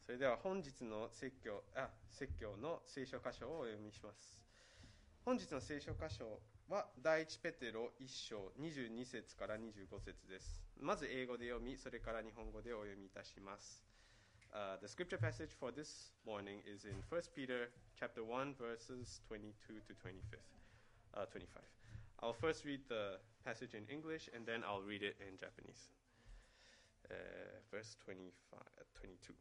それでは本日の説教の聖書箇所をお読みします。本日の聖書箇所は第一ペテロ1章22節から25節です。まず英語で読み、それから日本語でお読みいたします。The scripture passage for this morning is in 1 Peter chapter 1 verses 22 to 25. I'll first read the passage in English and then I'll read it in Japanese. Verse 22.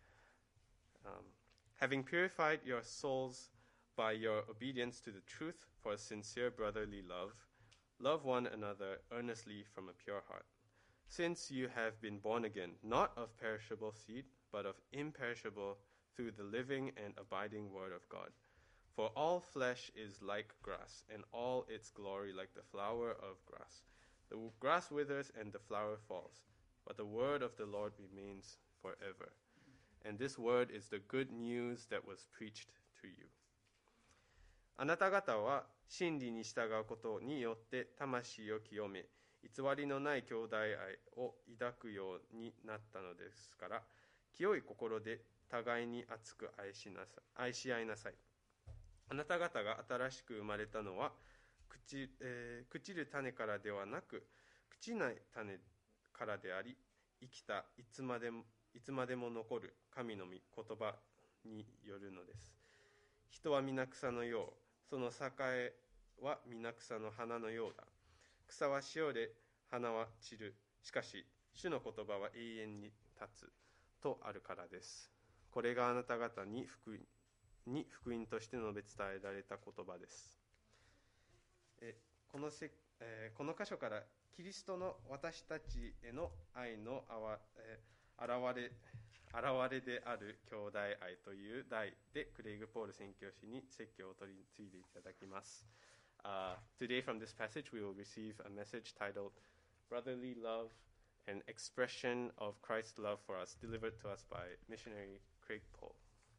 Having purified your souls by your obedience to the truth for a sincere brotherly love, love one another earnestly from a pure heart. Since you have been born again, not of perishable seed, but of imperishable, through the living and abiding word of God. For all flesh is like grass, and all its glory like the flower of grass. The grass withers and the flower falls, but the word of the Lord remains forever.And this word is the good news that was preached to you. あなた方は真理に従うことによって魂を清め、偽りのない兄弟愛を抱くようになったのですから、清い心で互いに熱く愛し合いなさい。あなた方が新しく生まれたのは、朽ちる種からではなく、朽ちない種からであり、生きたいつまでも残る神の御言葉によるのです。人は皆草のよう、その栄は皆草の花のようだ。草はしおれ、花は散る。しかし、主の言葉は永遠に立つとあるからです。これがあなた方に福音として述べ伝えられた言葉です。この箇所からキリストの私たちへの愛の現れである兄弟愛という題でクレイグ・ポール宣教師に説教を取り継いでいただきます。Today from this passage we will receive a message titled Brotherly Love, an expression of Christ's love for us, delivered to us by missionary Craig Paul.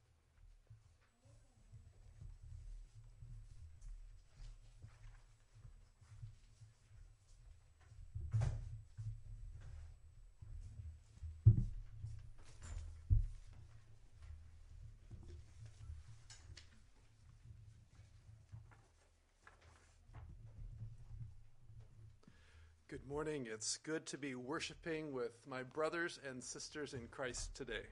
Good morning. It's good to be worshiping with my brothers and sisters in Christ today.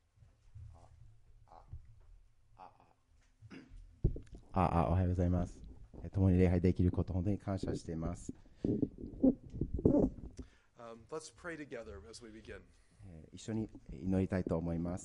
おはようございます。共に礼拝できること本当に感謝しています。 Let's pray together as we begin. 一緒に祈りたいと思います。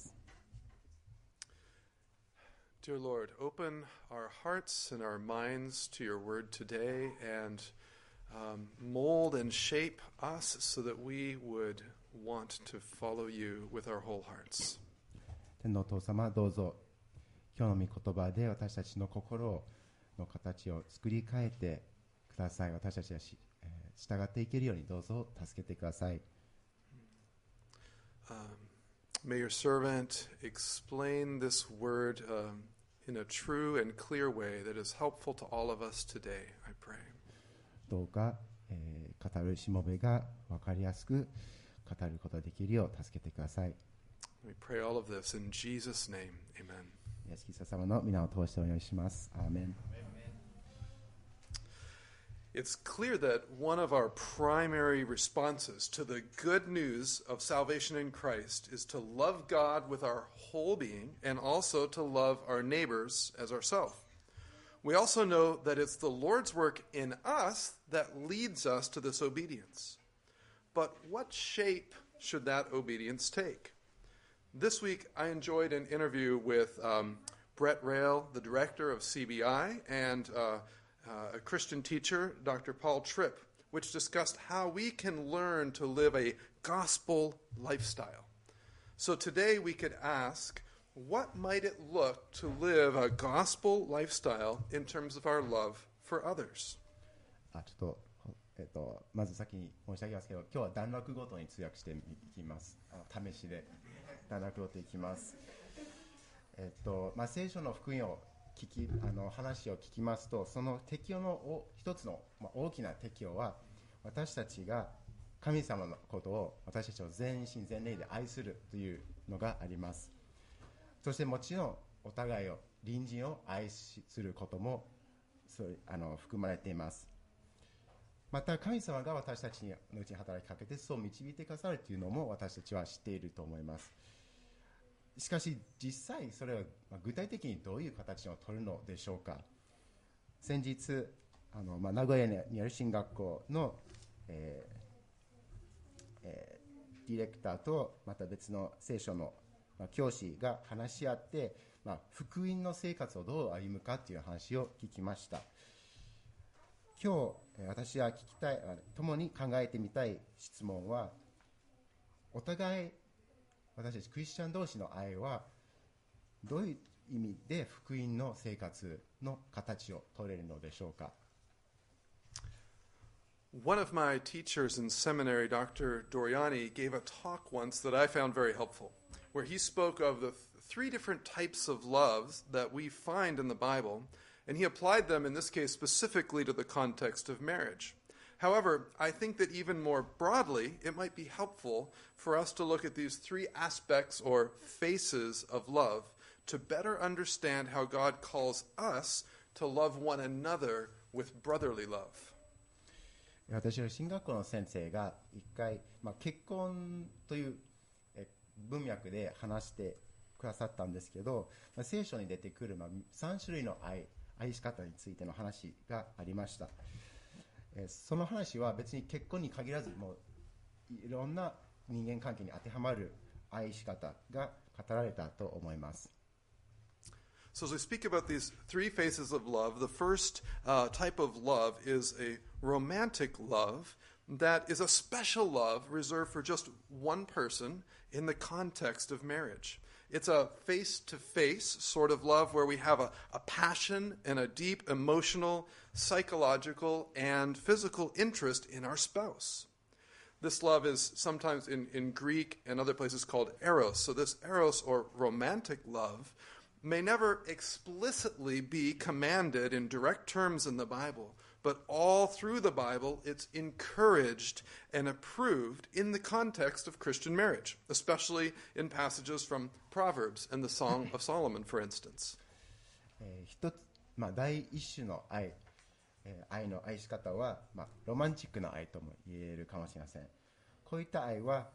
Dear Lord, open our hearts and our minds to your word today and mold and shape us so that we would want to follow you with our whole hearts. 天のお父様、どうぞ今日の御言葉で私たちの心の形を作り変えてください。私たちが従っていけるようにどうぞ助けてください。 May your servant explain this word in a true and clear way that is helpful to all of us today, I pray. どうか、語るしもべが分かりやすく語ることができるよう助けてください。 We pray all of this in Jesus' name. Amen. イエス・キリスト様の皆を通してお願いします。アーメン。 It's clear that one of our primary responses to the good news of salvation in Christ is to love God with our whole being and also to love our neighbors as ourselves. We also know that it's the Lord's work in us that leads us to this obedience. But what shape should that obedience take? This week, I enjoyed an interview with Brett Rail, the director of CBI, and a Christian teacher, Dr. Paul Tripp, which discussed how we can learn to live a gospel lifestyle. So today we could ask, what might it look to live a gospel lifestyle in terms of our love for others? まず先に申し上げますけど、今日は段落ごとに通訳していきます。試しで段落ごといきます。聖書の福音を話を聞きますと、その適用の一つの、大きな適用は、私たちが神様のことを私たちを全身全霊で愛するというのがあります。 そしてもちろんお互いを隣人を愛することも含まれています。また神様が私たちのうちに働きかけてそう導いてくださるというのも私たちは知っていると思います。しかし実際それは具体的にどういう形を取るのでしょうか。先日名古屋にある進学校の、ディレクターとまた別の聖書の、教師が話し合って、福音の生活をどう歩むかという話を聞きました。今日私は聞きたい、共に考えてみたい質問は、お互い私たちクリスチャン同士の愛はどういう意味で福音の生活の形を取れるのでしょうか。 One of my teachers in seminary, Dr. Doriani, gave a talk once that I found very helpful, where he spoke of the three different types of loves that we find in the Bible, and he applied them in this case specifically to the context of marriage. However, I think that even more broadly, it might be helpful for us to look at these three aspects or faces of love to better understand how God calls us to love one another with brotherly love. 私は進学校の先生が一回、結婚という文脈で話してくださったんですけど、聖書に出てくる3種類の愛し方についての話がありました。その話は別に結婚に限らず、もういろんな人間関係に当てはまる愛し方が語られたと思います。 So as we speak about these three faces of love, the first type of love is a romantic love that is a special love reserved for just one person in the context of marriage. It's a face-to-face sort of love where we have a passion and a deep emotional, psychological, and physical interest in our spouse. This love is sometimes in Greek and other places called eros. So this eros or romantic love may never explicitly be commanded in direct terms in the Bible, but all through the Bible it's encouraged and approved in the context of Christian marriage, especially in passages from Proverbs and the Song of Solomon, for instance. 第一種の愛の愛し方は、ロマンチックな愛とも言えるかもしれません。こういった愛は、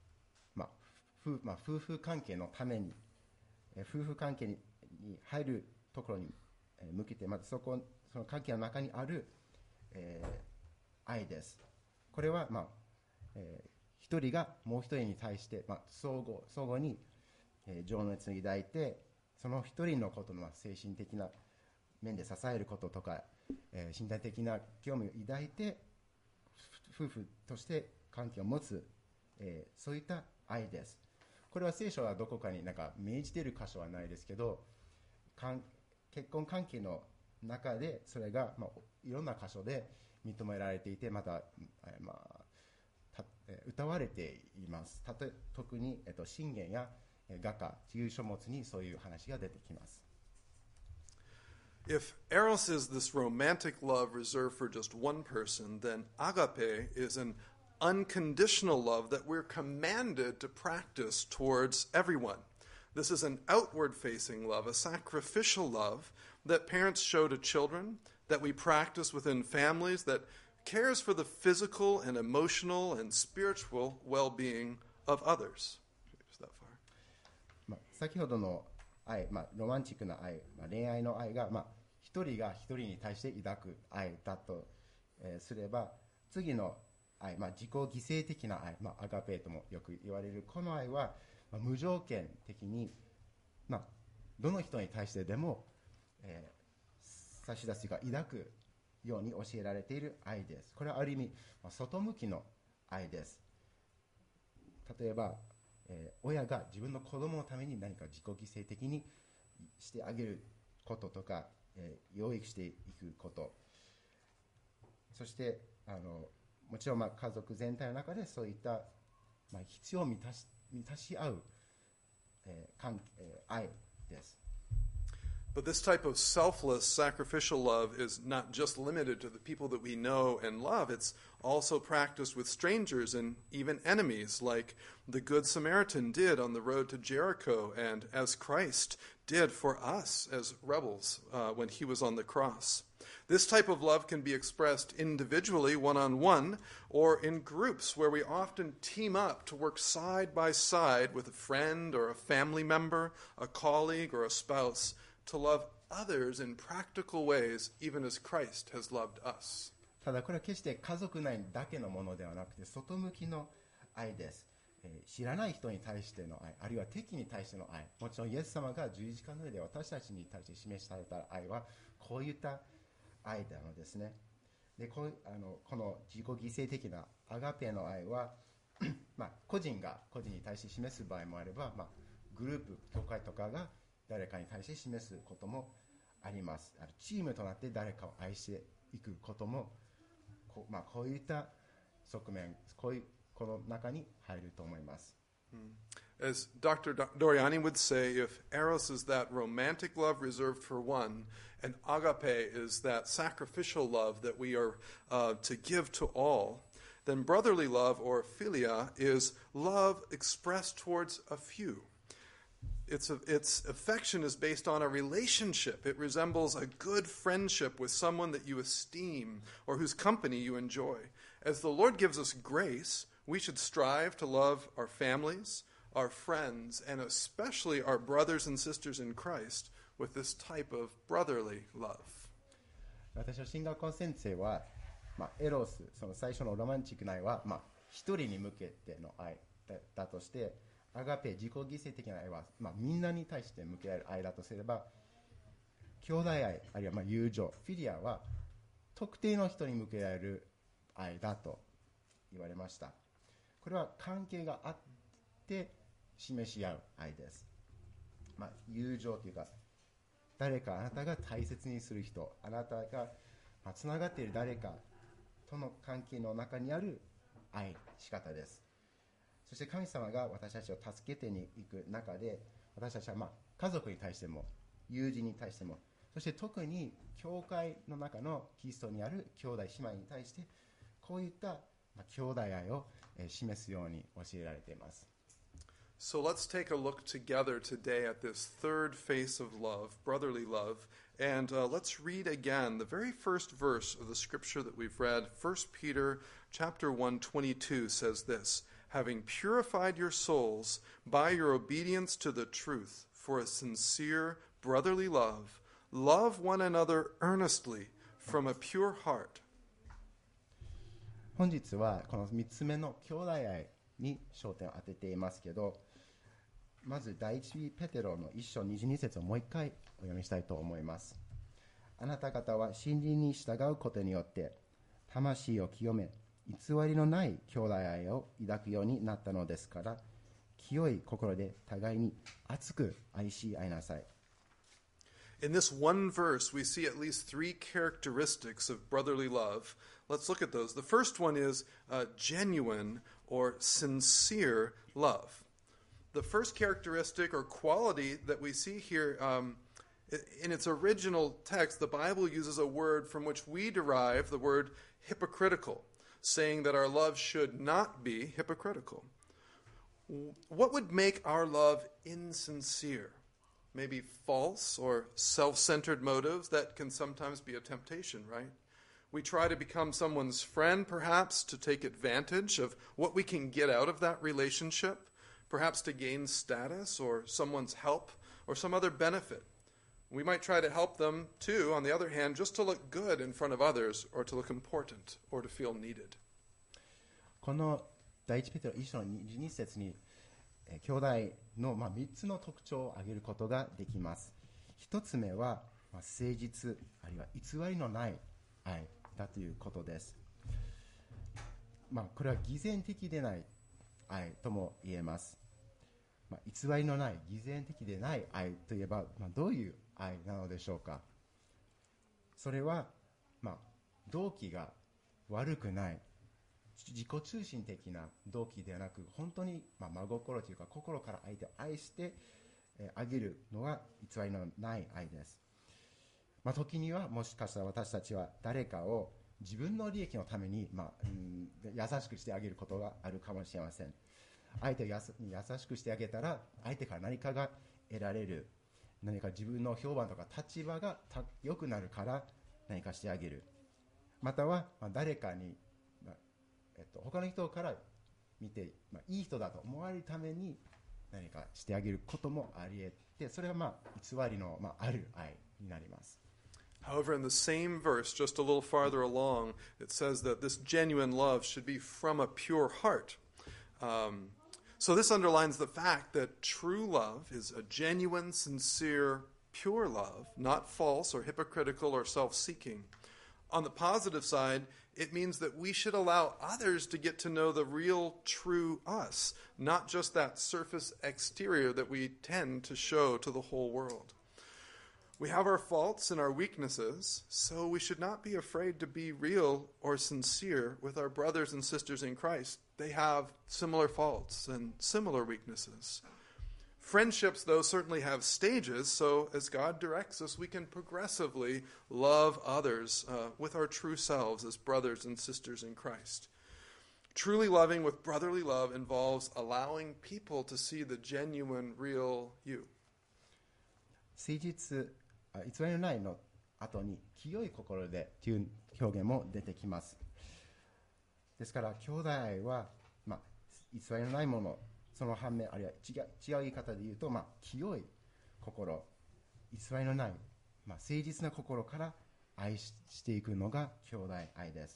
夫婦関係のために夫婦関係に入るところに向けて、まずその関係の中にある、愛です。これは、一人がもう一人に対して、相互に、情熱を抱いて、その一人のことの、精神的な面で支えることとか、身体的な興味を抱いて夫婦として関係を持つ、そういった愛です。これは聖書はどこかに命じている箇所はないですけど、結婚関係の中でそれが、いろんな箇所で認められていて、また、歌われています。特に、箴言や雅歌という書物にそういう話が出てきます。 If eros is this romantic love reserved for just one person, then agape is an unconditional love that we're commanded to practice towards everyone. This is an outward-facing love, a sacrificial love that parents show to children, that we practice within families, that cares for the physical and emotional and spiritual well-being of others. Is that far? 先ほどの愛、ロマンチックな愛、恋愛の愛が、一人が一人に対して抱く愛だと、すれば、次の愛、自己犠牲的な愛、アガペーともよく言われるこの愛は、無条件的に、どの人に対してでも、差し出すが抱くように教えられている愛です。これはある意味、外向きの愛です。例えば、親が自分の子供のために何か自己犠牲的にしてあげることとか、養育していくこと、そしてもちろん家族全体の中でそういった、必要を満たし合う、愛です。 But this type of selfless, sacrificial love is not just limited to the people that we know and love. It's also practiced with strangers and even enemies, like the Good Samaritan did on the road to Jericho, and as Christ did for us as rebels when he was on the cross. This type of love can be expressed individually, one-on-one, or in groups where we often team up to work side by side with a friend or a family member, a colleague, or a spouse, to love others in practical ways, even as Christ has loved us. ただこれは決して家族内だけのものではなくて外向きの愛です。知らない人に対しての愛、あるいは敵に対しての愛、もちろんイエス様が十字架の上で私たちに対して示された愛はこういった愛なのですね。でこの自己犠牲的なアガペの愛は個人が個人に対して示す場合もあれば、グループ、教会とかが誰かに対して示すこともあります。チームとなって誰かを愛していくこともこういった側面、この中に入ると思います。 As Dr. Doriani would say, if eros is that romantic love reserved for one, and agape is that sacrificial love that we are to give to all, then brotherly love, or philia, is love expressed towards a few. Its affection is based on a relationship. It resembles a good friendship with someone that you esteem or whose company you enjoy. As the Lord gives us grace, we should strive to love our families, our friends, and especially our brothers and sisters in Christ with this type of brotherly love. 私の神学校先生は、エロス、その最初のロマンチックな愛は、一人に向けての愛だとして、アガペ、自己犠牲的な愛は、みんなに対して向けられる愛だとすれば、兄弟愛、あるいは友情、フィリアは特定の人に向けられる愛だと言われました。これは関係があって示し合う愛です。友情というか、あなたが大切にする人、あなたがつながっている誰かとの関係の中にある愛仕方です。そして神様が私たちを助けてに行く中で、私たちは家族に対しても友人に対しても、そして特に教会の中のキリストにある兄弟姉妹に対してこういった兄弟愛を示すように教えられています。 So let's take a look together today at this third face of love, brotherly love, and let's read again the very first verse of the scripture that we've read. 1 Peter chapter 1:22 says this, having purified your souls by your obedience to the truth for a sincere brotherly love, love one another earnestly from a pure heart. 本日はこの3つ目の兄弟愛に焦点を当てていますけど、まず第一ペテロの1章22節をもう一回お読みしたいと思います。あなた方は真理に従うことによって魂を清め、偽りのない兄弟愛を抱くようになったのですから、清い心で互いに熱く愛し合いなさい。 In this one verse, we see at least three characteristics of brotherly love. Let's look at those. The first one is genuine or sincere love. The first characteristic or quality that we see here in its original text, the Bible uses a word from which we derive the word hypocritical, saying that our love should not be hypocritical. What would make our love insincere? Maybe false or self-centered motives. That can sometimes be a temptation, right? We try to become someone's friend, perhaps, to take advantage of what we can get out of that relationship, perhaps to gain status or someone's help or some other benefit. We might try to help them, too, on the other hand, just to look good in front of others or to look important or to feel needed. この第一ペテロ1章の22節に兄弟の3つの特徴を挙げることができます。1つ目は誠実、あるいは偽りのない愛だということです。これは偽善的でない愛とも言えます。偽りのない、偽善的でない愛といえば、どういう愛なのでしょうか。それは、動機が悪くない、自己中心的な動機ではなく、本当に真心というか心から相手を愛してあげるのが偽りのない愛です。 時にはもしかしたら私たちは誰かを自分の利益のために、優しくしてあげることがあるかもしれません。相手を優しくしてあげたら相手から何かが得られる、何か自分の評判とか立場が良くなるから何かしてあげる。または、誰かに、他の人から見て、いい人だと思われるために何かしてあげることもあり得て、それは偽りの、ある愛になります。 However, in the same verse, just a little farther along, it says that this genuine love should be from a pure heart. So this underlines the fact that true love is a genuine, sincere, pure love, not false or hypocritical or self-seeking. On the positive side, it means that we should allow others to get to know the real, true us, not just that surface exterior that we tend to show to the whole world. We have our faults and our weaknesses, so we should not be afraid to be real or sincere with our brothers and sisters in Christ. They have similar faults and similar weaknesses. Friendships, though, certainly have stages, so as God directs us, we can progressively love others with our true selves as brothers and sisters in Christ. Truly loving with brotherly love involves allowing people to see the genuine, real you. 誠実、偽りのないの後に清い心でという表現も出てきます。ですから兄弟愛は、偽りのないもの、その反面、あるいは違う言い方で言うと、清い心、偽りのない、誠実な心から愛していくのが兄弟愛です。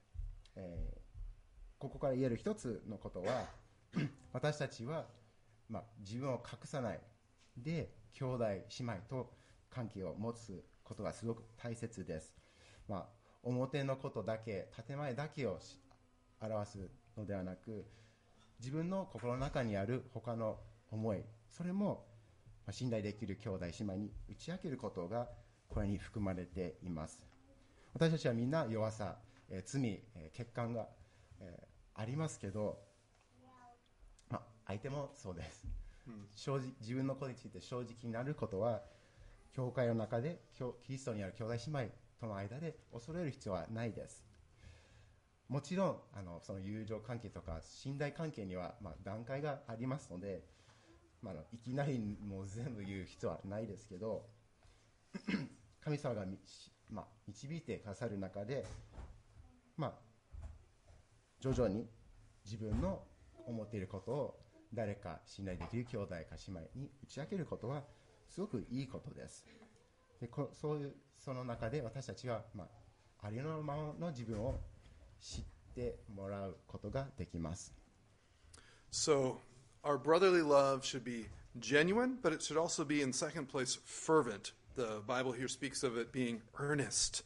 ここから言える一つのことは私たちは、自分を隠さないで兄弟姉妹と関係を持つことがすごく大切です。表のことだけ、建前だけを表すのではなく、自分の心の中にある他の思い、それも信頼できる兄弟姉妹に打ち明けることがこれに含まれています。私たちはみんな弱さ、罪、欠陥が、ありますけど、相手もそうです。正直、自分のことについて正直になることは教会の中でキリストにある兄弟姉妹との間で恐れる必要はないです。もちろんその友情関係とか信頼関係には段階がありますので、いきなりもう全部言う必要はないですけど神様が導いてくださる中で、徐々に自分の思っていることを誰か信頼できる兄弟か姉妹に打ち明けることはすごくいいことです。でその中で私たちは、ありのままの自分を知ってもらうことができます。 So, our brotherly love should be genuine, but it should also be, in second place, fervent. The Bible here speaks of it being earnest.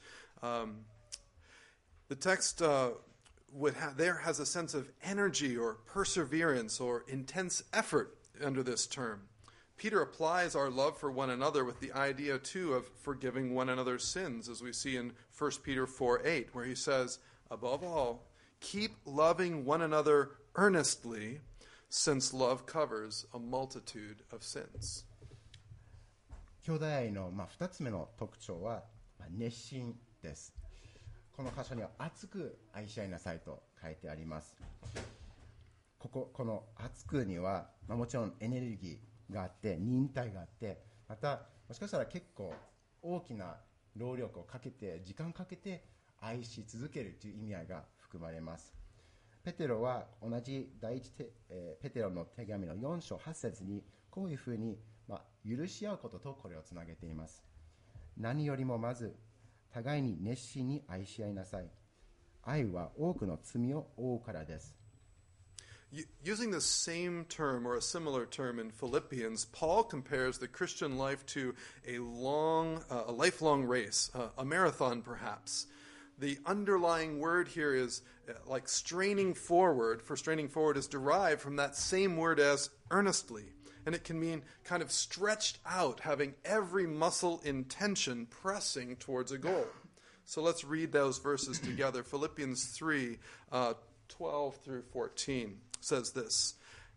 The text there has a sense of energy or perseverance or intense effort under this term. Peter applies our love for one another with the idea, too, of forgiving one another's sins, as we see in 1 Peter 4:8, where he says, above all, keep loving one another earnestly, since love covers a multitude of sins. 兄弟愛の2つ目の特徴は熱心です。この箇所には熱く愛し合いなさいと書いてあります。この熱くには、もちろんエネルギーがあって忍耐があって、またもしかしたら結構大きな労力をかけて時間かけて愛し続けるという意味合いが含まれます。ペテロは同じ第一ペテロの手紙の4章8節にこういうふうに、許し合うこととこれをつなげています。何よりもまず互いに熱心に愛し合いなさい。愛は多くの罪を負うからです。 Using the same term or a similar term in Philippians, Paul compares the Christian life to a lifelong race, a marathon perhaps. The underlying word here is like straining forward, for straining forward is derived from that same word as earnestly. And it can mean kind of stretched out, having every muscle in tension, pressing towards a goal. So let's read those verses together. Philippians 3, 12 through 14 says this,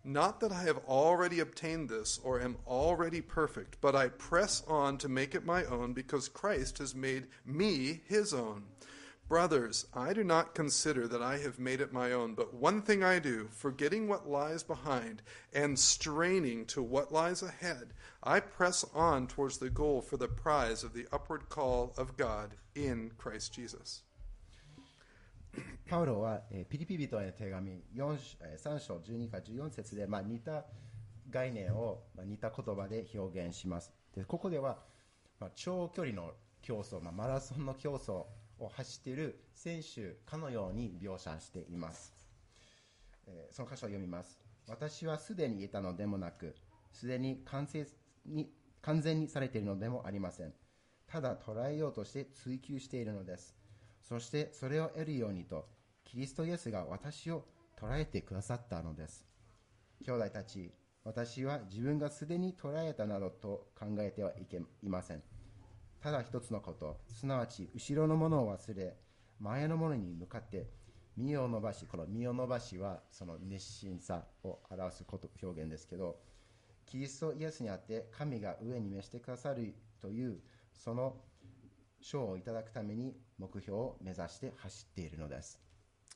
Not that I have already obtained this or am already perfect, but I press on to make it my own because Christ has made me his own. Brothers, I do not consider that I have made it my own, but one thing I do, forgetting what lies behind and straining to what lies ahead, I press on towards the goal for the prize of the upward call of God in Christ Jesus. パウロは、ピリピ人への手紙3章12から14節で、似た概念を、似た言葉で表現します。でここでは、長距離の競争、マラソンの競争を走っている選手かのように描写しています。その箇所を読みます。私はすでにいたのでもなく、すでに完全にされているのでもありません。ただ捉えようとして追求しているのです。そしてそれを得るようにとキリストイエスが私を捉えてくださったのです。兄弟たち、私は自分がすでに捉えたなどと考えてはいません。ただ一つのこと、すなわち後ろのものを忘れ前のものに向かって身を伸ばし、この身を伸ばしはその熱心さを表す表現ですけど、キリストイエスにあって神が上に召してくださるというその賞をいただくために目標を目指して走っているのです。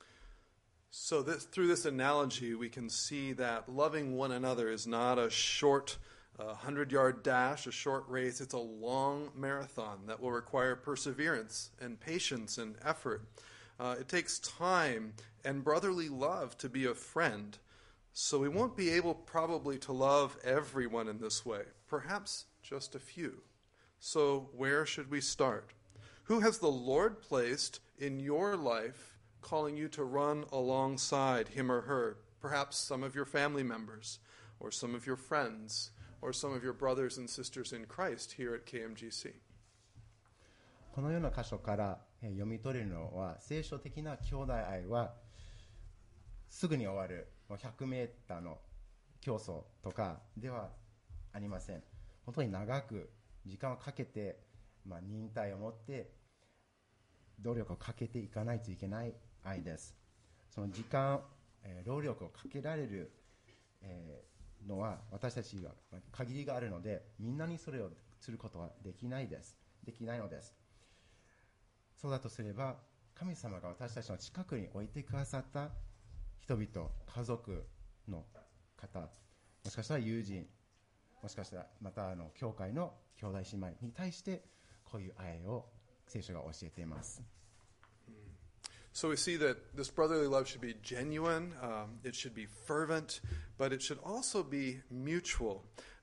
So through this analogy, we can see that loving one another is not a short 100-yard dash, a short race. It's a long marathon that will require perseverance and patience and effort. It takes time and brotherly love to be a friend. So we won't be able probably to love everyone in this way, perhaps just a few. So where should we start? Who has the Lord placed in your life calling you to run alongside him or her? Perhaps some of your family members, or some of your friends, or some of your brothers and sisters in Christ here at KMGC. このような箇所から読み取れるのは、聖書的な兄弟愛はすぐに終わる100メーターの競争とかではありません。本当に長く時間をかけて、忍耐を持って努力をかけていかないといけない愛です。その時間、労力をかけられる、のは私たちは限りがあるので、みんなにそれをすることはできないのです。そうだとすれば、神様が私たちの近くに置いてくださった人々、家族の方、もしかしたら友人、もしかしたらまた教会の兄弟姉妹に対してこういう愛を聖書が教えています。 So we see that this brotherly love should be genuine, it should be fervent, but it should also be mutual.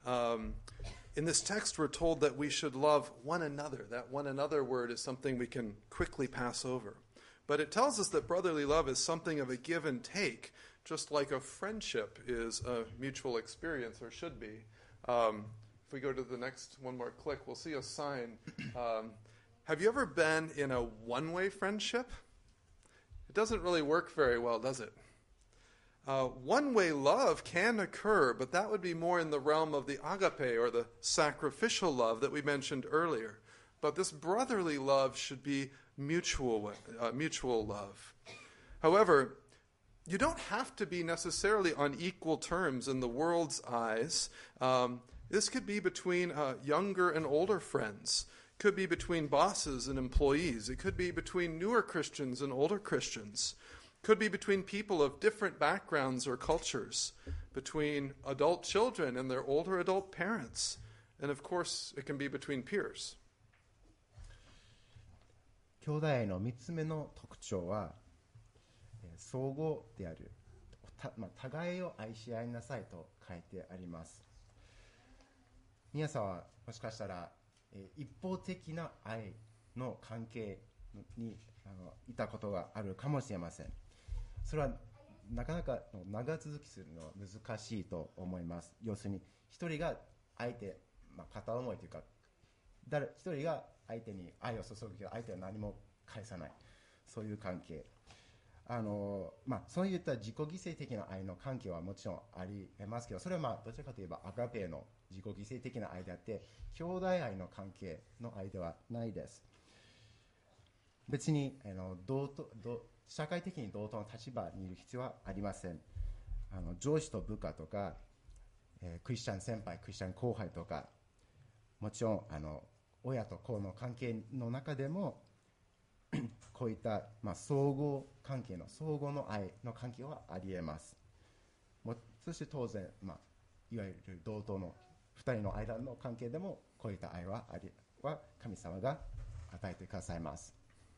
In this text, we're told that we should love one another. That one another word is something we can quickly pass over. But it tells us that brotherly love is something of a give and take, just like a friendship is a mutual experience, or should be. If we go to the next one more click, we'll see a sign. Have you ever been in a one-way friendship? It doesn't really work very well, does it? One-way love can occur, but that would be more in the realm of the agape, or the sacrificial love that we mentioned earlier. But this brotherly love should be mutual love. However, you don't have to be necessarily on equal terms in the world's eyes. This could be between younger and older friends. It could be between bosses and employees. It could be between newer Christians and older Christians. It could be between people of different backgrounds or cultures, between adult children and their older adult parents. And of course, it can be between peers. 兄弟愛の3つ目の特徴は、相互である。互いを愛し合いなさいと書いてあります。皆さんはもしかしたら一方的な愛の関係にいたことがあるかもしれません。それはなかなか長続きするのは難しいと思います。要するに一人が相手、片思いというか、一人が相手に愛を注ぐけど相手は何も返さない、そういう関係。そういった自己犠牲的な愛の関係はもちろんありますけど、それはどちらかといえばアガペの自己犠牲的な愛であって、兄弟愛の関係の愛ではないです。別に社会的に同等の立場にいる必要はありません。 上司と部下とか、クリスチャン先輩クリスチャン後輩とか、もちろん親と子の関係の中でもこういった、相互関係の相互の愛の関係はありえます。そして当然、いわゆる同等の2人の間の関係でもこういった愛は神様が与えてくださいます。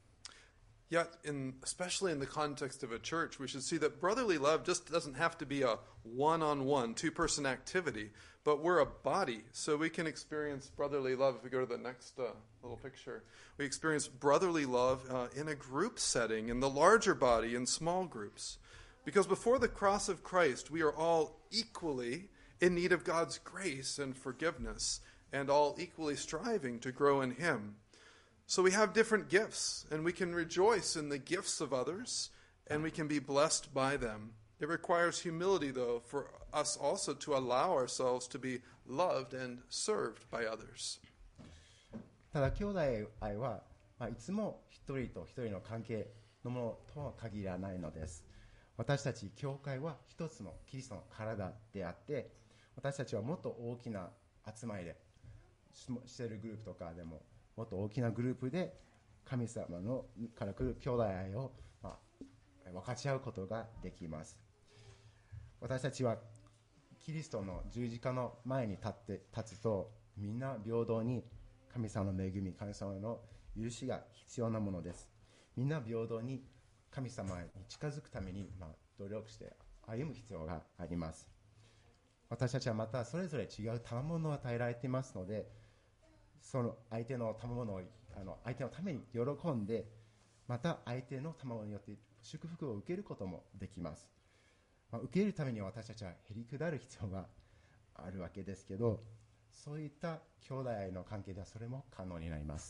Yet, especially in the context of a church, we should see that brotherly love just doesn't have to be a one-on-one, two-person activity, but we're a body, so we can experience brotherly love. If we go to the next little picture, we experience brotherly love in a group setting, in the larger body, in small groups. Because before the cross of Christ, we are all equally in need of God's grace and forgiveness, and all equally striving to grow in Him.So we have different gifts, and we can rejoice in the gifts of others, and we can be blessed by them. It requires humility, though, for us also to allow ourselves to be loved and served by others. ただ兄弟愛は、いつも一人と一人の関係のものとは限らないのです。私たち教会は一つのキリストの体であって、私たちはもっと大きな集まりでしているグループとかでももっと大きなグループで神様のから来る兄弟愛を、分かち合うことができます。私たちはキリストの十字架の前に立つと、みんな平等に神様の恵み、神様の許しが必要なものです。みんな平等に神様に近づくために、努力して歩む必要があります。私たちはまたそれぞれ違う賜物を与えられていますので、その相手の賜物を相手のために喜んで、また相手の賜物によって祝福を受けることもできます。受けるためには私たちはへりくだる必要があるわけですけど、そういった兄弟愛の関係ではそれも可能になります。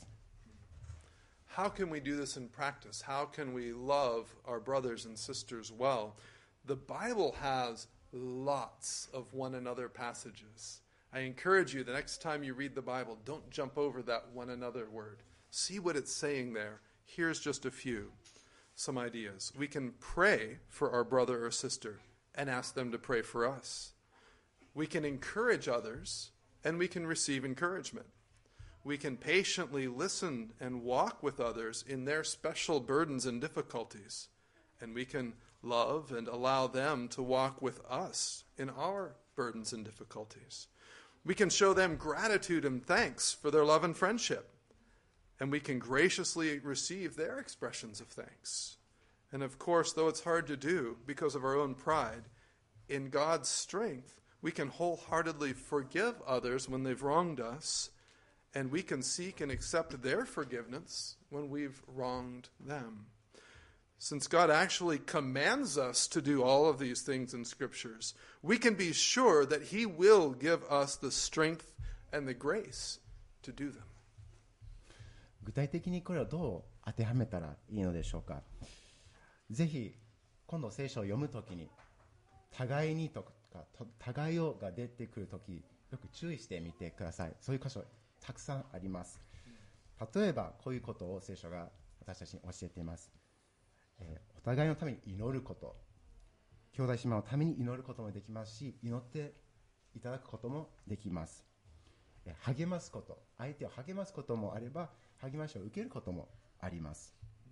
How can we do this in practice? How can we love our brothers and sisters well? The Bible has lots of one another passages.I encourage you, the next time you read the Bible, don't jump over that one another word. See what it's saying there. Here's just a few, some ideas. We can pray for our brother or sister and ask them to pray for us. We can encourage others, and we can receive encouragement. We can patiently listen and walk with others in their special burdens and difficulties. And we can love and allow them to walk with us in our burdens and difficulties.We can show them gratitude and thanks for their love and friendship. And we can graciously receive their expressions of thanks. And of course, though it's hard to do because of our own pride, in God's strength, we can wholeheartedly forgive others when they've wronged us, and we can seek and accept their forgiveness when we've wronged them.Since God actually commands us to do all of these things in Scriptures, we can be sure that He will give us the strength and the grace to do them. 具体的にこれをどう当てはめたらいいのでしょうか。ぜひ今度聖書を読むときに互いにとか互いをが出てくるとき、よく注意してみてください。そういう箇所たくさんあります。例えばこういうことを聖書が私たちに教えています。お互いのために祈ること、兄弟姉妹のために祈ることもできますし、祈っていただくこともできます。励ますこと、相手を励ますこともあれば、励ましを受けることもあります。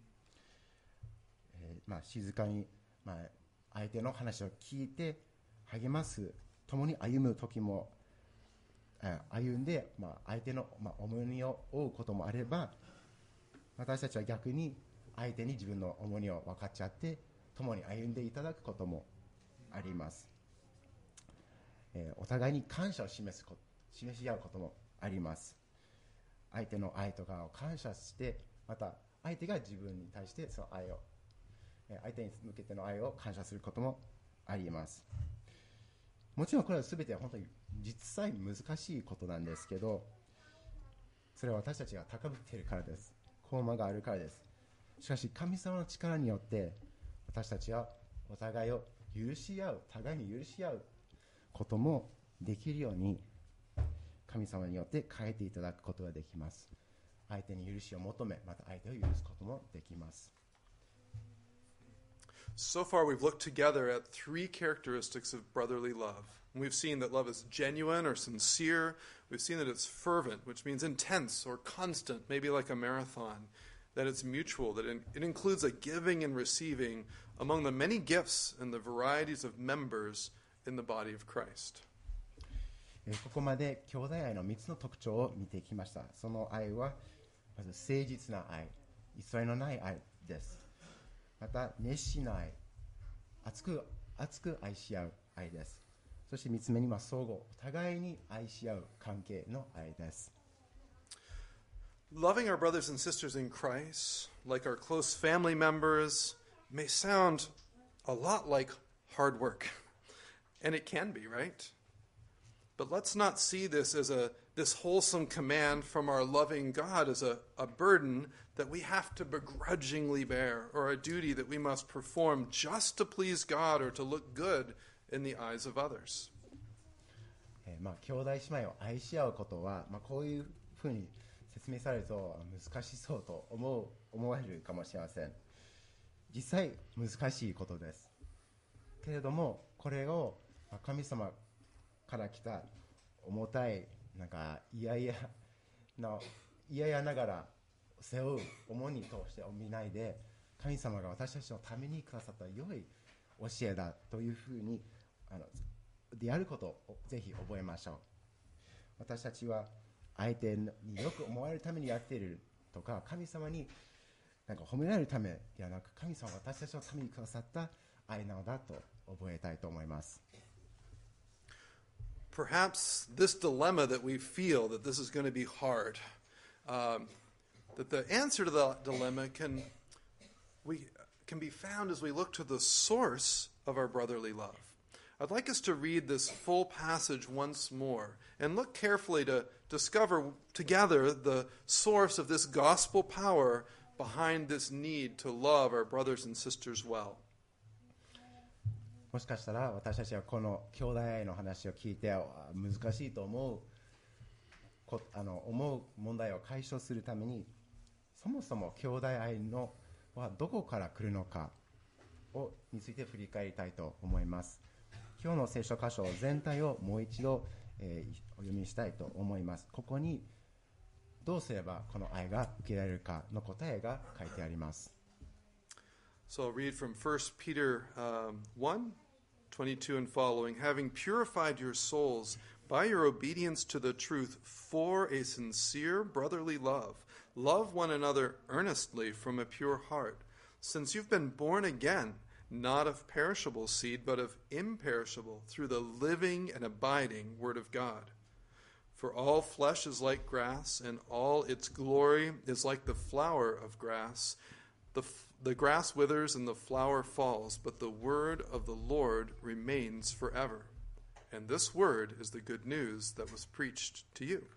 静かに、相手の話を聞いて励ます、共に歩む時も、歩んで、相手の、重荷を負うこともあれば、私たちは逆に相手に自分の重荷を分かっちゃって共に歩んでいただくこともあります。お互いに感謝を示し合うこともあります。相手の愛とかを感謝して、また相手が自分に対してその愛を、相手に向けての愛を感謝することもあります。もちろんこれは全て本当に実際難しいことなんですけど、それは私たちが高ぶっているからです。高慢があるからです。しかし神様の力によって私たちはお互いを許し合う、互いに許し合うこともできるように神様によって変えていただくことができます。相手に許しを求め、また相手を許すこともできます。 So far, we've looked together at three characteristics of brotherly love. And we've seen that love is genuine or sincere. We've seen that it's fervent, which means intense or constant, maybe like a marathon. That it's mutual, that it includes a giving and receiving among the many gifts and the varieties of members in the body of Christ. ここまで兄弟愛の3つの特徴を見てきました。その愛はまず誠実な愛、偽りのない愛です。また熱心な愛、熱く愛し合う愛です。そして3つ目には相互、互いに愛し合う関係の愛です。 Loving our brothers and sisters in Christ, like our close family members, may sound a lot like hard work. And it can be, right? But let's not see this as this wholesome command from our loving God as a burden that we have to begrudgingly bear, or a duty that we must perform just to please God or to look good in the eyes of others. 兄弟姉妹を愛し合うことは、こういうふうに説明されると難しそうと思われるかもしれません。実際難しいことです。けれどもこれを神様から来た重たい嫌々ながら背負う重荷として見ないで、神様が私たちのためにくださった良い教えだというふうにであることをぜひ覚えましょう。私たちは相手によく思われるためにやっているとか、神様に褒められるためではなく、神様が私たちのためにくださった愛なのだと覚えたいと思います。 Perhaps this dilemma that we feel that this is going to be hard, that the answer to the dilemma can be found as we look to the source of our brotherly love. I'd like us to read this full passage once more and look carefully to discover together the source of this gospel power behind this need to love our brothers and sisters well. もしかしたら私たちはこの兄弟愛の話を聞いて難しいと思う問題を解消するために、そもそも兄弟愛はどこから来るのかについて振り返りたいと思います。今日の聖書箇所全体をもう一度、お読みしたいと思います。ここにどうすればこの愛が受けられるかの答えが書いてあります。 So I'll read from 1 Peter 1:22 and following. Having purified your souls by your obedience to the truth for a sincere brotherly love, love one another earnestly from a pure heart, since you've been born again, not of perishable seed, but of imperishable, through the living and abiding Word of God. For all flesh is like grass, and all its glory is like the flower of grass. The grass withers and the flower falls, but the word of the Lord remains forever. And this word is the good news that was preached to you.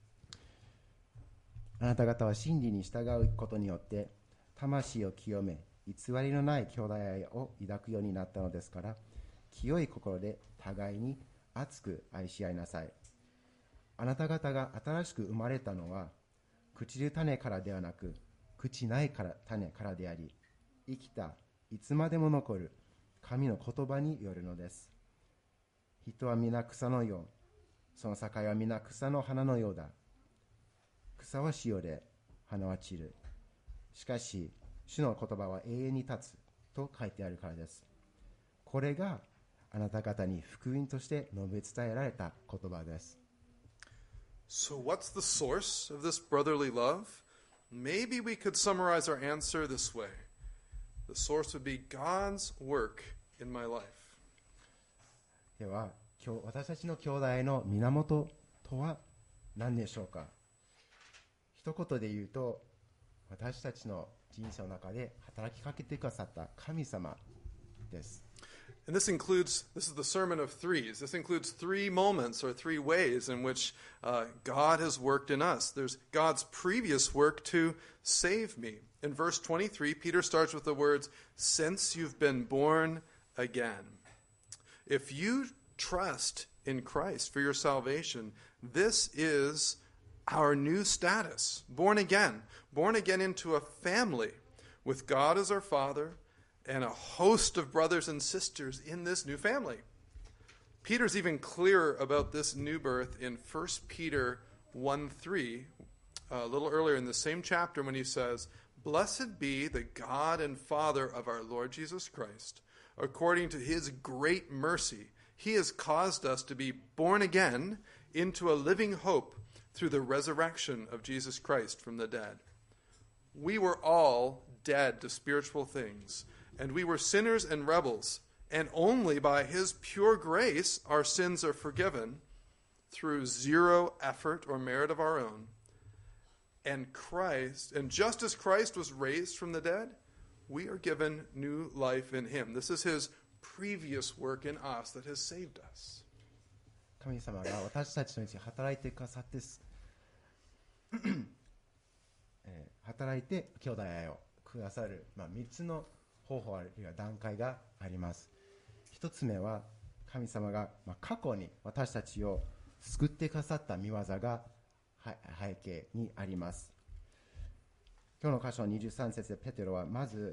あなた方は真理に従うことによって魂を清め、偽りのない兄弟愛を抱くようになったのですから、清い心で互いに熱く愛し合いなさい。あなた方が新しく生まれたのは、朽ちる種からではなく、朽ちない種からであり、生きた、いつまでも残る神の言葉によるのです。人は皆草のよう、その境は皆草の花のようだ。草は潮で、花は散る。しかし、主の言葉は永遠に立つと書いてあるからです。これがあなた方に福音として述べ伝えられた言葉です。 So what's the source of this brotherly love? Maybe we could summarize our answer this way. The source would be God's work in my life. では、私たちの兄弟の源とは何でしょうか。一言で言うと、私たちの人生の中で働きかけてくださった神様です。 And this is the sermon of threes. This includes 3 moments or 3 ways in which God has worked in us. There's God's previous work to save me. In verse 23, Peter starts with the words, since you've been born again. If you trust in Christ for your salvation, this is our new status. Born again into a family with God as our Father and a host of brothers and sisters in this new family. Peter's even clearer about this new birth in 1 Peter 1:3, a little earlier in the same chapter when he says, "Blessed be the God and Father of our Lord Jesus Christ. According to his great mercy, he has caused us to be born again into a living hope through the resurrection of Jesus Christ from the dead. We were all dead to spiritual things, and we were sinners and rebels, and only by his pure grace our sins are forgiven through zero effort or merit of our own. And just as Christ was raised from the dead, we are given new life in him." This is his previous work in us that has saved us. 神様が私たちのうちに働いてくださって働いて兄弟愛をくださる、3つの方法あるいは段階があります。1つ目は神様が過去に私たちを救ってくださった御業が背景にあります。今日の箇所の23節でペテロはまず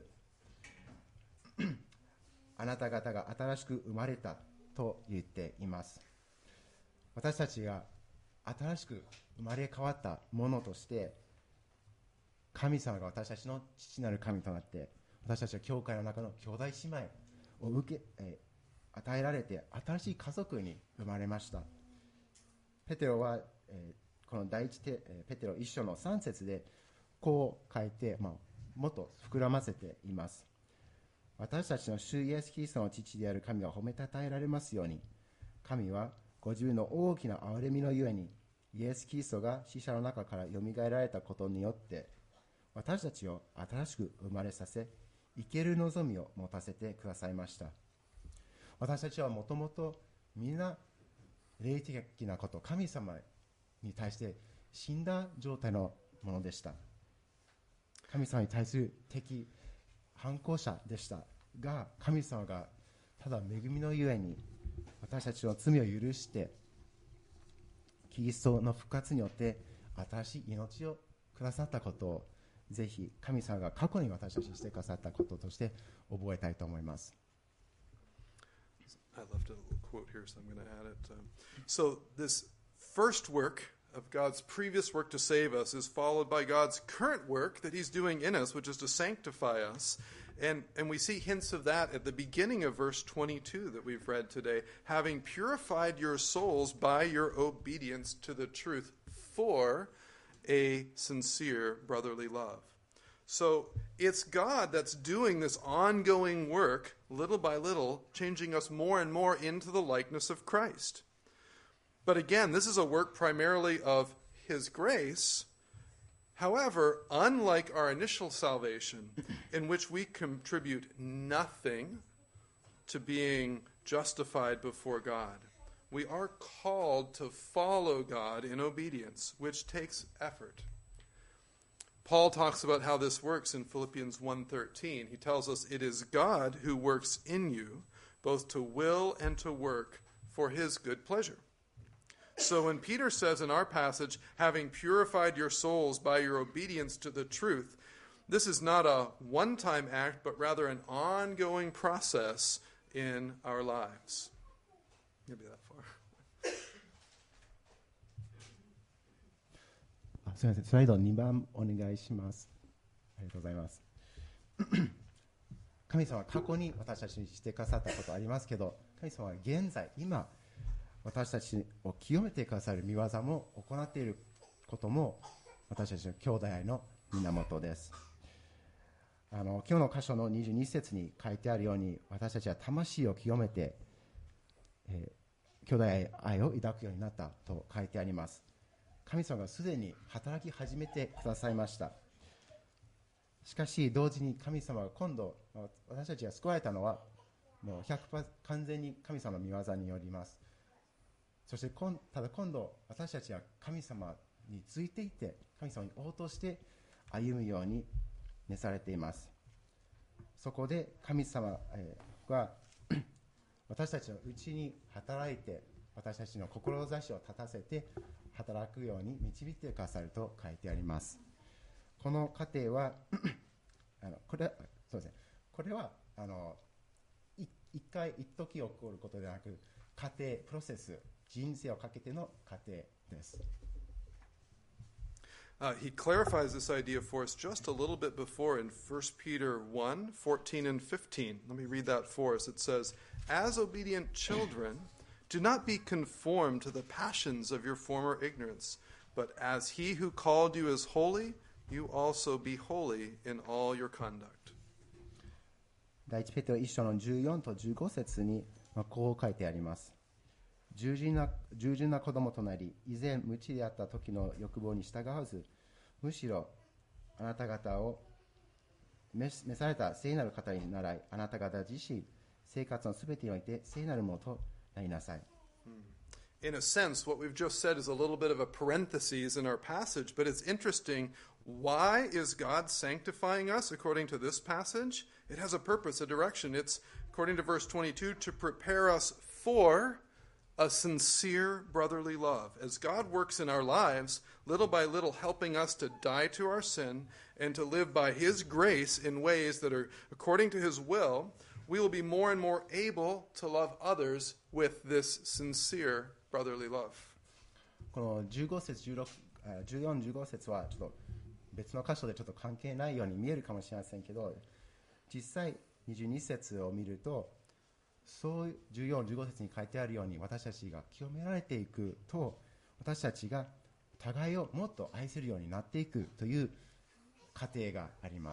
あなた方が新しく生まれたと言っています。私たちが新しく生まれ変わったものとして神様が私たちの父なる神となって私たちは教会の中の兄弟姉妹を与えられて新しい家族に生まれました。ペテロは、この第一ペテロ1章の3節でこう書いて、もっと膨らませています。私たちの主イエスキリストの父である神が褒めたたえられますように、神はご自分の大きな憐れみのゆえにイエスキリストが死者の中からよみがえられたことによって私たちを新しく生まれさせ生ける望みを持たせてくださいました。私たちはもともとみんな霊的なこと、神様に対して死んだ状態のものでした。神様に対する敵反抗者でしたが、神様がただ恵みのゆえに私たちの罪を許してキリストの復活によって新しい命をくださったことをぜひ神様が過去に私たちにしてくださったこととして覚えたいと思います。 I left a little quote here, so I'm going to add it. So this first work of God's previous work to save us is followed by God's current work that he's doing in us, which is to sanctify us. And we see hints of that at the beginning of verse 22 that we've read today. Having purified your souls by your obedience to the truth for a sincere brotherly love. So it's God that's doing this ongoing work, little by little, changing us more and more into the likeness of Christ. But again, this is a work primarily of his grace. However, unlike our initial salvation, in which we contribute nothing to being justified before God, we are called to follow God in obedience, which takes effort. Paul talks about how this works in Philippians 1:13. He tells us it is God who works in you, both to will and to work for his good pleasure. So when Peter says in our passage, having purified your souls by your obedience to the truth, this is not a one-time act, but rather an ongoing process in our lives. Maybe that far. すみません、スライド2番お願いします。ありがとうございます。神様は過去に私たちにしてくださったことありますけど、神様は現在、今、私たちを清めてくださる御業も行っていることも私たちの兄弟愛の源です。今日の箇所の22節に書いてあるように私たちは魂を清めて、兄弟愛を抱くようになったと書いてあります。神様がすでに働き始めてくださいました。しかし同時に神様が今度私たちが救われたのはもう 100% 完全に神様の御業によります。そしてただ今度私たちは神様についていって神様に応答して歩むように召されています。そこで神様が私たちのうちに働いて私たちの志を立たせて働くように導いてくださると書いてあります。この過程はこれは一回一時起こることではなく、過程、プロセス、人生をかけての過程です。 He clarifies this idea for us just a little bit before in 1 Peter 1, 14 and 15. Let me read that for us. It says, As obedient children, do not be conformed to the passions of your former ignorance, but as he who called you is holy, you also be holy in all your conduct. 第一ペテロ1章の14と15節にこう書いてあります。従順な子供となり、以前無知であった時の欲望に従わず、むしろあなた方を召された聖なる方に倣い、あなた方自身、生活のすべてにおいて聖なるものとなりなさい。 In a sense, what we've just said is a little bit of a parenthesis in our passage, but it's interesting. Why is God sanctifying us according to this passage? It has a purpose, a direction. It's, according to verse 22, to prepare us for a sincere brotherly love. As God works in our lives, little by little helping us to die to our sin and to live by His grace in ways that are according to His will, we will be more and more able to love others with this sincere brotherly love. この15節、14、15節はちょっと別の箇所でちょっと関係ないように見えるかもしれませんけど、実際22節を見ると、そう14、15節に書いてあるように私たちが清められていくと、私たちが互いをもっと愛せるようになっていくという過程があります。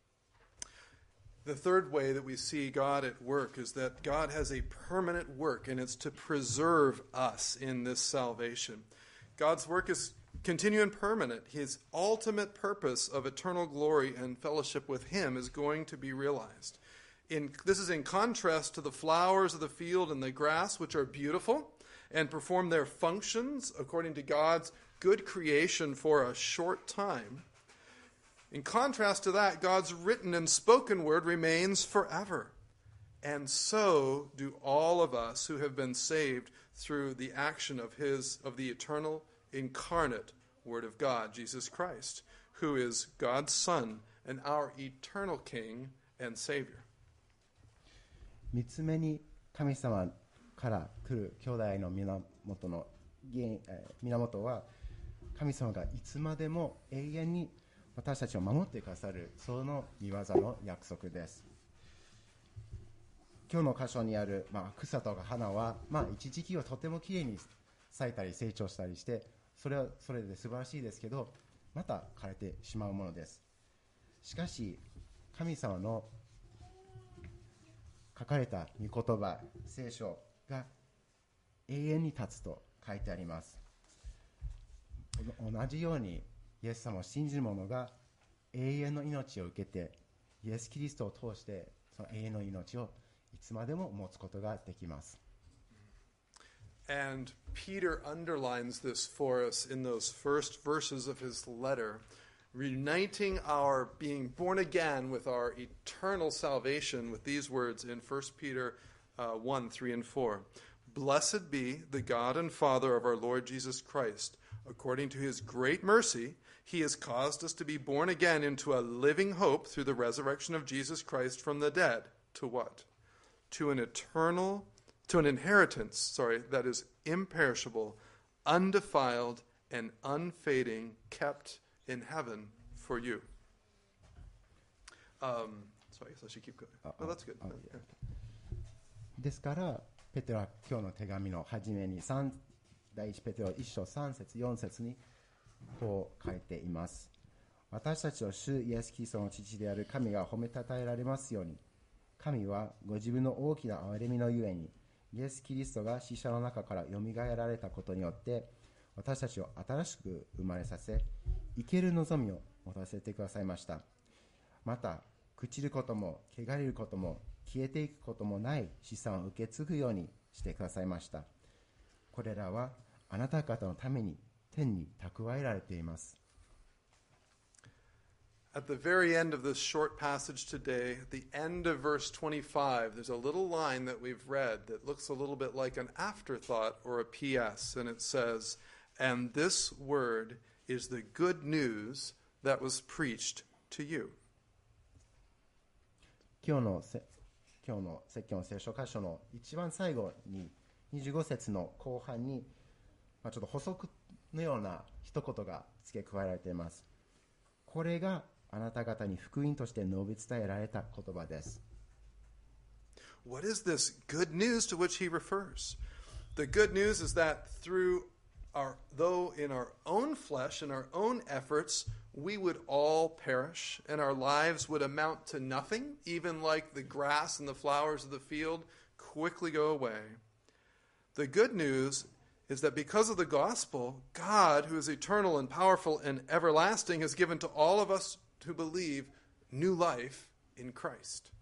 The third way that we see God at work is that God has a permanent work, and it's to preserve us in this salvation. God's work is continue and permanent. His ultimate purpose of eternal glory and fellowship with Him is going to be realized. This is in contrast to the flowers of the field and the grass, which are beautiful and perform their functions according to God's good creation for a short time. In contrast to that, God's written and spoken word remains forever. And so do all of us who have been saved through the action of the eternal incarnate Word of God, Jesus Christ, who is God's Son and our eternal King and Savior. 3つ目に神様から来る兄弟の源は、神様がいつまでも永遠に私たちを守ってくださるその御業の約束です。今日の箇所にある、草とか花は、一時期はとてもきれいに咲いたり成長したりして、それはそれで素晴らしいですけど、また枯れてしまうものです。しかし神様の書かれた御言葉、聖書が永遠に立つと書いてあります。同じようにイエス様を信じる者が永遠の命を受けて、イエス・キリストを通してその永遠の命をいつまでも持つことができます。 And Peter underlines this for us in those first verses of his letter, reuniting our being born again with our eternal salvation with these words in 1 Peter 1, 3 and 4. Blessed be the God and Father of our Lord Jesus Christ. According to His great mercy, He has caused us to be born again into a living hope through the resurrection of Jesus Christ from the dead. To what? To an inheritance, that is imperishable, undefiled, and unfading, kept in heaven for you. So I guess I should keep going. No, that's good. ですからペテロは今日の手紙の初めに第一ペテロ1章3節4節にこう書いています。私たちを主イエス・キリストの父である神が褒めたたえられますように、神はご自分の大きな憐れみのゆえに、イエス・キリストが死者の中からよみがえられたことによって私たちを新しく生まれさせ、生ける望みを持たせてくださいました。また朽ちることも汚れることも消えていくこともない資産を受け継ぐようにしてくださいました。これらはあなた方のために天に蓄えられています。 At the very end of this short passage today, at the end of verse 25, there's a little line that we've read that looks a little bit like an afterthought or a PS, and it says, "And this word is the good news that was preached to you." 今今日の説教の聖書箇所の一番最後に25節の後半に、ちょっと補足のような一言が付け加えられています。これがあなた方に福音として述べ伝えられた言葉です。 What is this good news to which he refers? The good news is that though in our own flesh and our own efforts, we would all perish and our lives would amount to nothing, even like the grass and the flowers of the field quickly go away. The good news is that because of the gospel, God, who is eternal and powerful and everlasting, has given to all of us who believe new life in Christ.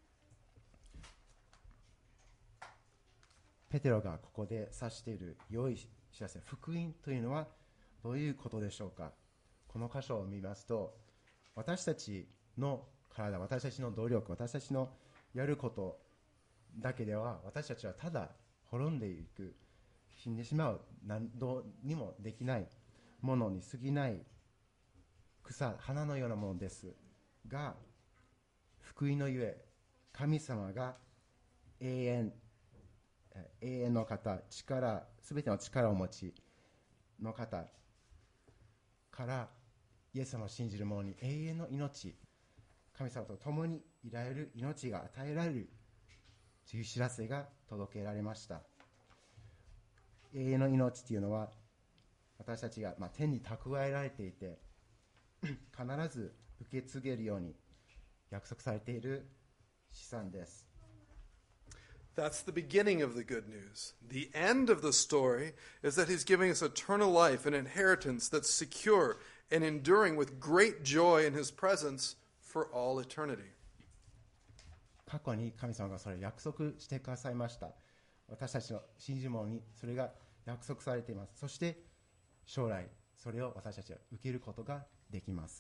ペテロがここで指している良い知らせ、福音というのはどういうことでしょうか。この箇所を見ますと、私たちの体、私たちの努力、私たちのやることだけでは、私たちはただ滅んでいく、死んでしまう、何度にもできないものに過ぎない草、花のようなものですが、福音のゆえ、神様が永遠の方、すべての力をお持ちの方からイエス様を信じる者に永遠の命、神様と共にいられる命が与えられるという知らせが届けられました。永遠の命というのは私たちが天に蓄えられていて必ず受け継げるように約束されている資産です。 That's the beginning of the good news. The end of the story is that he's giving us eternal life, an inheritance that's secure and enduring with great joy in his presence for all eternity. 過去に神様がそれを約束してくださいました。私たちの信じる者にそれが約束されています。そして将来それを私たちは受けることができます。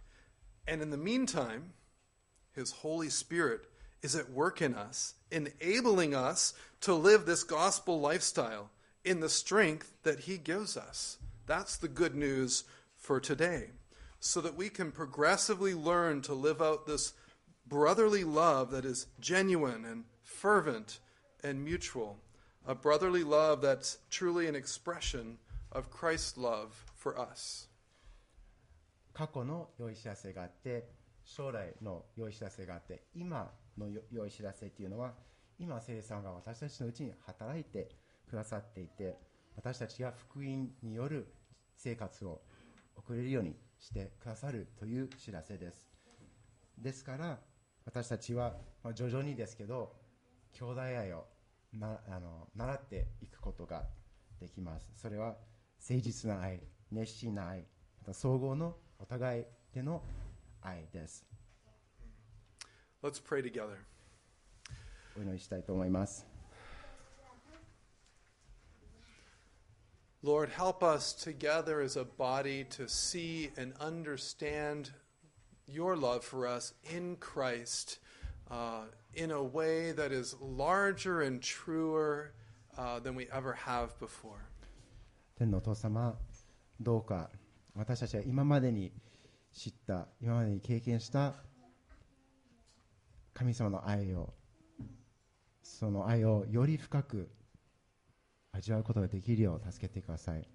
And in the meantime, his Holy Spirit is at work in us, enabling us to live this gospel lifestyle in the strength that he gives us. That's the good news for today, so that we can progressively learn to live out this brotherly love that is genuine and fervent and mutual, a brotherly love that's truly an expression of Christ's love for us. 過去の良い知らせがあって、将来の良い知らせがあって、今の良い知らせというのは、今聖霊さんが私たちのうちに働いてくださっていて、私たちが福音による生活を送れるようにしてくださるという知らせです。ですから私たちは徐々にですけど兄弟愛を習っていくことができます。それは誠実な愛、熱心な愛、また相互のお互いでの愛です。 Let's pray together. お祈りしたいと思います。 Lord, help us together as a body to see and understand your love for us in Christ in a way that is larger and truer than we ever have before. 天のお父様、どうか私たちは今までに知った、今までに経験した神様の愛を、その愛をより深く味わうことができるよう助けてください。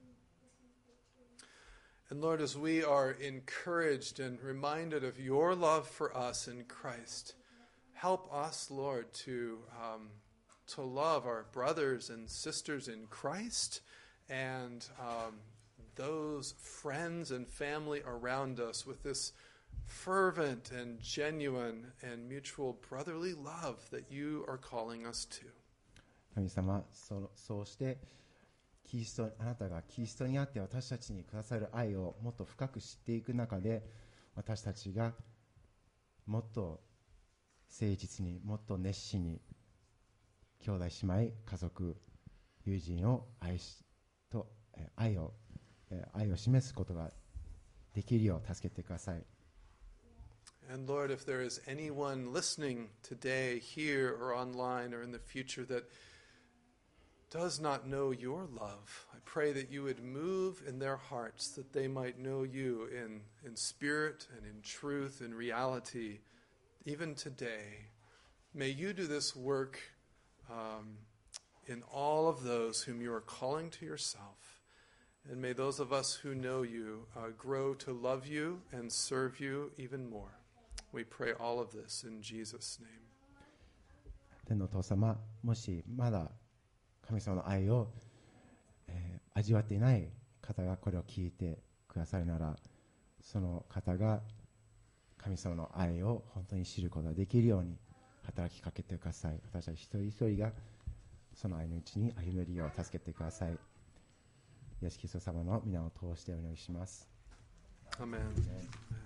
And Lord, as we are encouraged and reminded of your love for us in Christ, help us, Lord, to love our brothers and sisters in Christ and those friends and family around us with this fervent and genuine and mutual brotherly love that you are calling us to. 神様、そうしてあなたがキリストにあって私たちにくださる愛をもっと深く知っていく中で、私たちがもっと誠実に、もっと熱心に兄弟姉妹、家族、友人を愛を示すことができるよう助けてください。 And Lord, if there is anyone listening today, here or online or in the future that does not know your love, I pray that you would move in their hearts, that they might know you in spirit and in truth and reality even today, may you do this work in all of those whom you are calling to yourself. And may those of us who know you grow to love you and serve you even more. We pray all of this in Jesus' name. 天のお父様、もしまだ神様の愛を、味わっていない方がこれを聞いてくださるなら、その方が神様の愛を本当に知ることができるように働きかけてください。私たち一人一人がその愛のうちに歩めるよう助けてください。イエス・キリスト様の皆を通してお祈りします。 アメン。